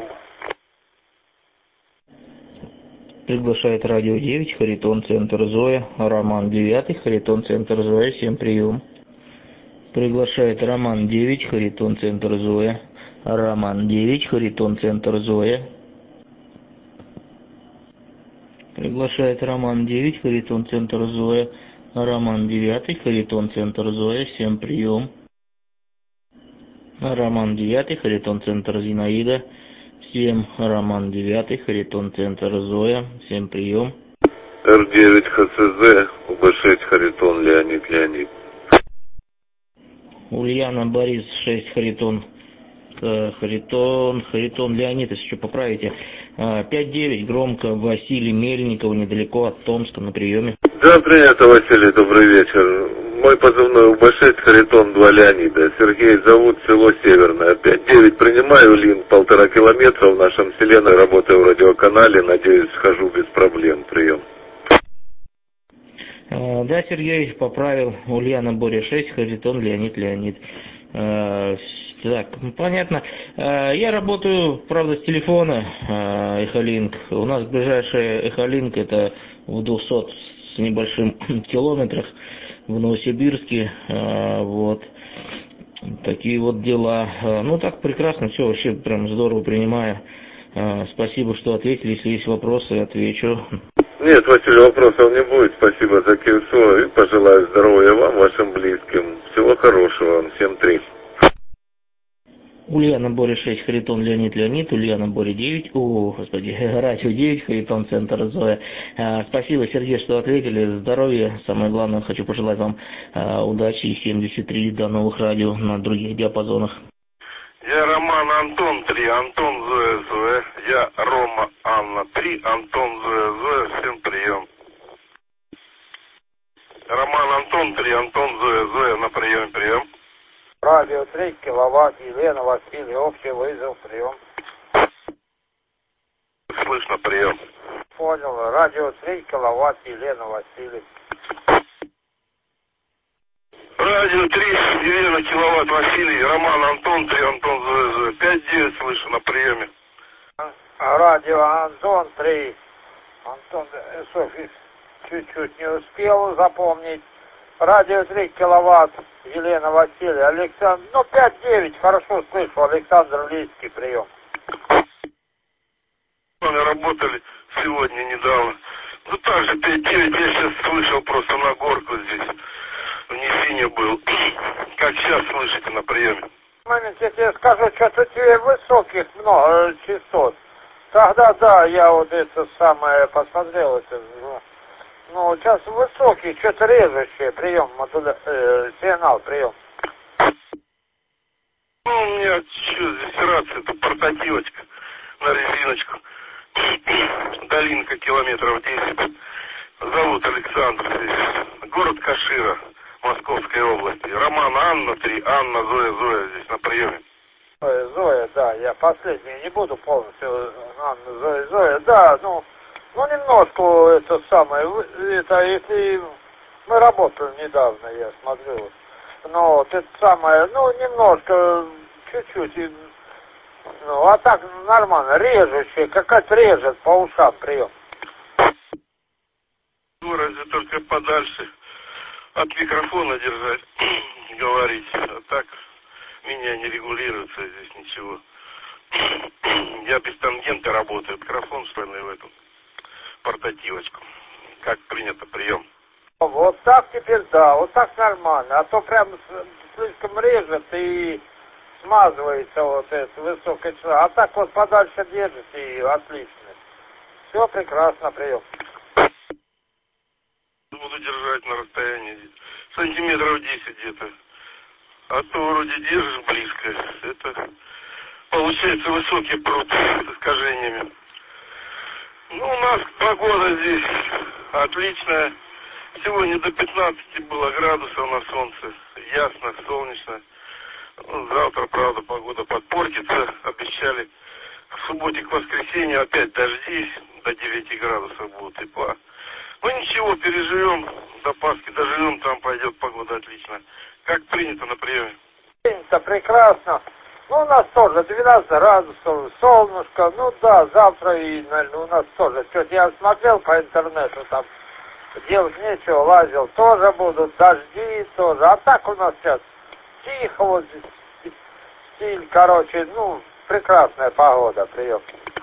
Приглашает радио 9, Харитон, центр Зоя, Роман 9, Харитон, центр Зоя, всем прием. Приглашает Роман 9, Харитон, центр Зоя, Роман 9, Харитон, центр Зоя. Приглашает Роман 9, Харитон, центр Зоя, Роман 9, Харитон, центр Зоя, всем прием. Роман 9, Харитон, центр Зинаида. Всем Роман 9, Харитон, центр Зоя, всем прием. Р9 ХЦЗ, УБ6 Харитон, Леонид. Ульяна Борис 6, Харитон, Леонид, если что поправите. 5-9, громко, Василий Мельников, недалеко от Томска, на приеме. Да, принято, Василий, добрый вечер. Мой позывной УБ6 Харитон 2 Леонида. Сергей зовут, село Северное. 5-9 принимаю, линк 1,5 километра в нашем селе, работаю в радиоканале, надеюсь, схожу без проблем. Прием. Да, Сергей поправил. Ульяна Боря 6, Харитон Леонид. Так, понятно. Я работаю, правда, с телефона Эхолинк. У нас ближайший Эхолинк это в 200 с небольшим километрах в Новосибирске. Вот. Такие вот дела. Ну так прекрасно, все вообще прям здорово принимаю. Спасибо, что ответили. Если есть вопросы, отвечу. Нет, Василий, вопросов не будет. Спасибо за КСО и пожелаю здоровья вам, вашим близким. Всего хорошего вам. Всем 3. Ульяна Боря 6, Харитон Леонид, Ульяна Боря 9, радио 9, Харитон, центр Зоя. Спасибо, Сергей, что ответили. Здоровья, самое главное, хочу пожелать вам удачи и 73 до новых радио на других диапазонах. Я Роман Антон 3, Антон Зоя. Я Рома Анна 3, Антон Зоя. Всем прием. Роман Антон 3, Антон Зоя. На прием. Радио 3 киловатт, Елена Василий, общий вызов, прием. Слышно, прием. Понял, радио 3 киловатт, Елена Василий. Радио 3, Елена Киловатт, Василий, Роман Антон 3, Антон Зоя. 5-9 слышу на приеме. Радио Антон 3, Антон Софьев чуть-чуть не успел запомнить. Радио 3 киловатт, Елена Василий, Александр, 5-9, хорошо слышу, Александр Лийский, прием. Мы работали сегодня недавно. Ну так же 5-9, я сейчас слышал просто на горку здесь. Внесение был. Как сейчас слышите на приеме? Момент, я тебе скажу, что-то тебе высоких много частот. Тогда да, я вот это самое посмотрел, это, сейчас высокий, что-то режущее, прием, сигнал, прием. У меня что здесь рация-то, портативочка на резиночку. Долинка километров 10. Зовут Александр здесь. Город Кашира, Московской области. Роман Анна 3, Анна Зоя здесь на приеме. Зоя, да, я последний не буду полностью, Анна Зоя, да, немножко это самое, это если мы работали недавно, я смотрел, вот это самое, немножко, чуть-чуть, а так нормально, режущее, какая-то режет по ушам, прием. Разве только подальше от микрофона держать, говорить, а так меня не регулируется здесь ничего. Я без тангента работаю, микрофон встроенный в эту портативочку. Как принято, прием. Вот так теперь да, вот так нормально, а то прям слишком режет и смазывается вот это высокое число, а так вот подальше держите и отлично. Все прекрасно, прием. Буду держать на расстоянии сантиметров 10 где-то. А то вроде держишь близко. Это получается высокий пруд с искажениями. У нас погода здесь отличная. Сегодня до 15 было градусов на солнце. Ясно, солнечно. Завтра, правда, погода подпортится. Обещали в субботе к воскресенью опять дожди. До 9 градусов будет тепла. Ничего, переживем. До Пасхи доживем, там пойдет погода отлично. Как принято на приеме? Принято прекрасно. У нас тоже 12 градусов, солнышко. Завтра и у нас тоже. Что-то я смотрел по интернету, там делать нечего, лазил. Тоже будут дожди, тоже. А так у нас сейчас тихо, вот стиль, прекрасная погода, прием.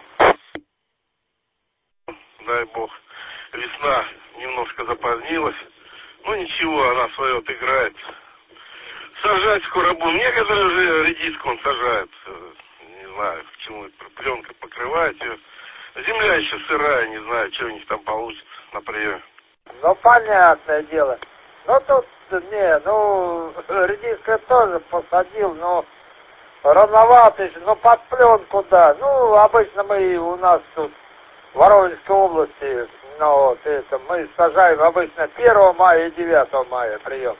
Дай бог. Весна немножко запозднилась. Ничего, она свое отыграет. Сажать скоро будем. Некоторые уже редиску сажают. Не знаю, к чему пленка покрывает ее. Земля еще сырая, не знаю, что у них там получится на приеме. Понятное дело. Тут, редиска тоже посадил, рановато еще, под пленку, да. Обычно у нас тут в Воронежской области, мы сажаем обычно 1 мая и 9 мая, прием.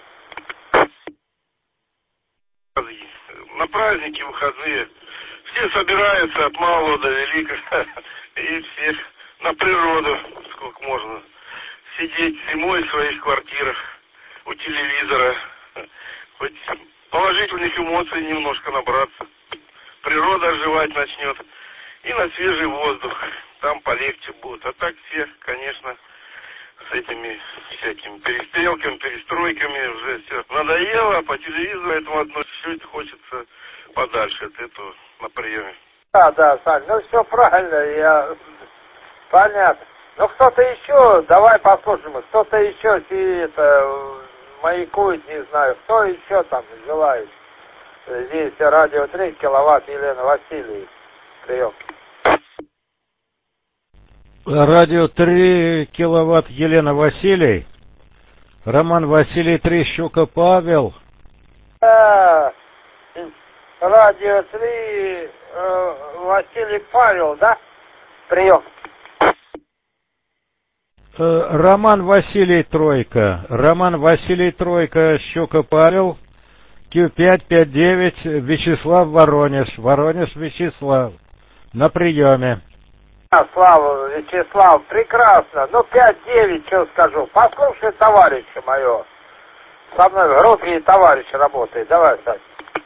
На праздники, выходные, все собираются от малого до великого, и всех на природу, сколько можно, сидеть зимой в своих квартирах у телевизора, хоть положить в них эмоции немножко набраться. Природа оживать начнет. И на свежий воздух. Там полегче будет. А так все, конечно, с этими всякими перестрелками, перестройками уже все надоело, а по телевизору этому одно чуть хочется подальше от этого на приеме. Да, Сань, ну все правильно, понятно. Ну кто-то еще, давай послушаем, кто-то еще маякует, не знаю, кто еще там желает. Здесь радио 3 киловатт, Елена Васильевна. Прием. Радио 3 киловатт, Елена Василий. Роман Василий 3, Щука Павел. Радио 3, Василий Павел, да? Прием. Роман Василий Тройка. Роман Василий Тройка, Щука Павел. Q559, Вячеслав Воронеж. Воронеж Вячеслав. На приеме. Слава, Вячеслав, прекрасно. Ну, 5-9, что скажу. Послушай, товарища мое. Со мной в группе товарищ работает. Давай, Сань.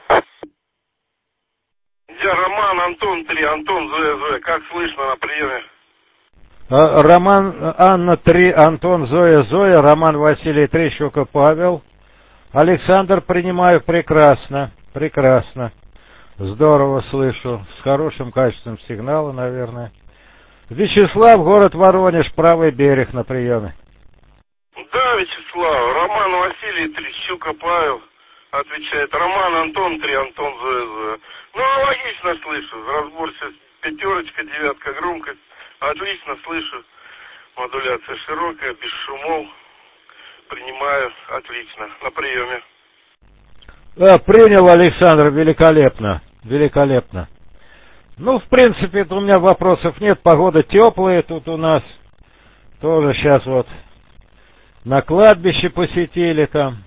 Я Роман, Антон 3, Антон Зоя, как слышно на приеме? Роман, Анна 3, Антон Зоя, Роман Василий 3, Щука Павел. Александр, принимаю прекрасно. Здорово слышу. С хорошим качеством сигнала, наверное. Вячеслав, город Воронеж, правый берег на приеме. Да, Вячеслав, Роман Василий 3, Щука Павел. Отвечает Роман, Антон 3, Антон Зоя. Ну, логично слышу. Разбор сейчас 5, 9, громкость. Отлично слышу. Модуляция широкая, без шумов. Принимаю. Отлично. На приеме. Принял, Александр, великолепно. Ну, в принципе, у меня вопросов нет. Погода теплая тут у нас. Тоже сейчас вот на кладбище посетили там.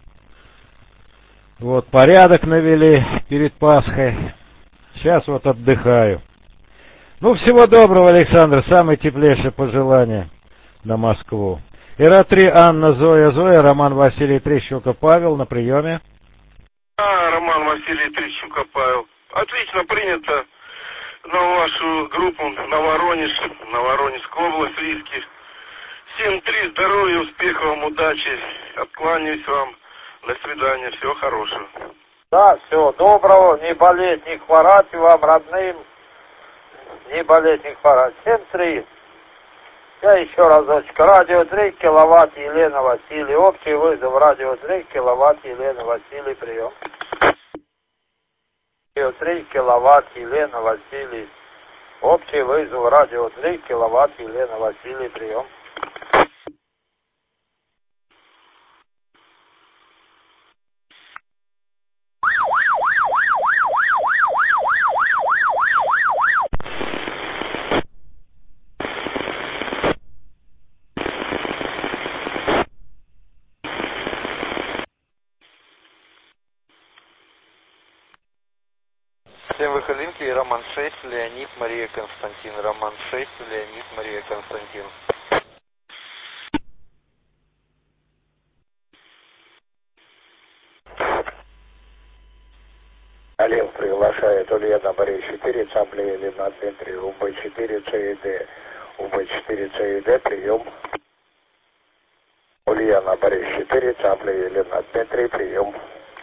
Вот, порядок навели перед Пасхой. Сейчас вот отдыхаю. Ну, всего доброго, Александр. Самые теплейшие пожелания на Москву. Ира-3, Анна, Зоя, Роман Василий 3, Щука Павел на приеме. Роман Василий 3, Щука Павел. Отлично принято на вашу группу, на Воронежскую область, риски. 7-3, здоровья, успехов вам, удачи. Откланяюсь вам. До свидания, всего хорошего. Да, всего доброго, не болеть, не хворать вам, родным. Не болеть, не хворать. 7-3. Я еще разочек. Радио 3 киловатт, Елена Василий. Общий вызов. Радио 3 киловатт, Елена Василий. Прием. Радио 3 киловатт, Елена Василий. Общий вызов. Радио 3 киловатт, Елена Василий. Прием. Всем выходинки, Роман 6, Леонид, Мария Константин. Роман 6, Леонид, Мария Константин. Олег приглашает Ульяна Борис 4, Цапля Елена Дмитрий, УБ4 ЦИД, УБ4 ЦИД, прием. Ульяна Борис 4, Цапля Елена Дмитрий, прием.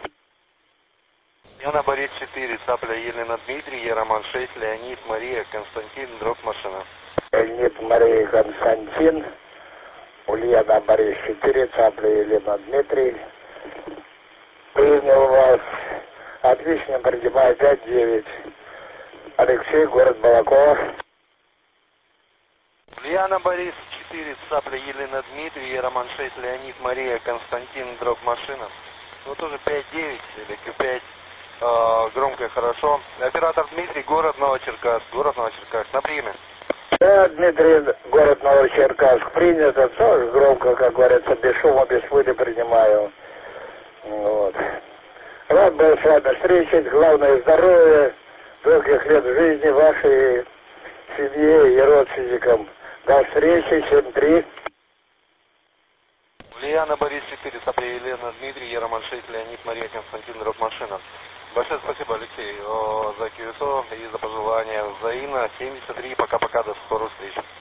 Ульяна Борис 4, Цапля Елена Дмитрий, я Роман 6, Леонид, Мария, Константин, дроп машина. Леонид, Мария, Константин, Ульяна Борис 4, Цапля Елена Дмитрий. Принял вас. Отлично, принимаю 5-9. Алексей, город Балакова. Ульяна Борис 4, Цапля Елена Дмитрий, я Роман 6, Леонид, Мария, Константин, дроп машина. Ну тоже 5-9 или Q5. Громко и хорошо. Оператор Дмитрий, город Новочеркасск. На приеме. Да, Дмитрий, город Новочеркасск. Принято. Тоже громко, как говорится, без шума, без пыли принимаю. Вот. Рад был с вами встретить. Главное здоровье, долгих лет жизни вашей семье и родственникам. До встречи. 7-3. Ульяна, Борис 4, Сапля, Елена, Дмитрий, Роман 6, Леонид, Мария, Константин, дробь машина. Большое спасибо, Алексей, за QSO и за пожелания. Взаимно, 73, пока-пока, до скорых встреч.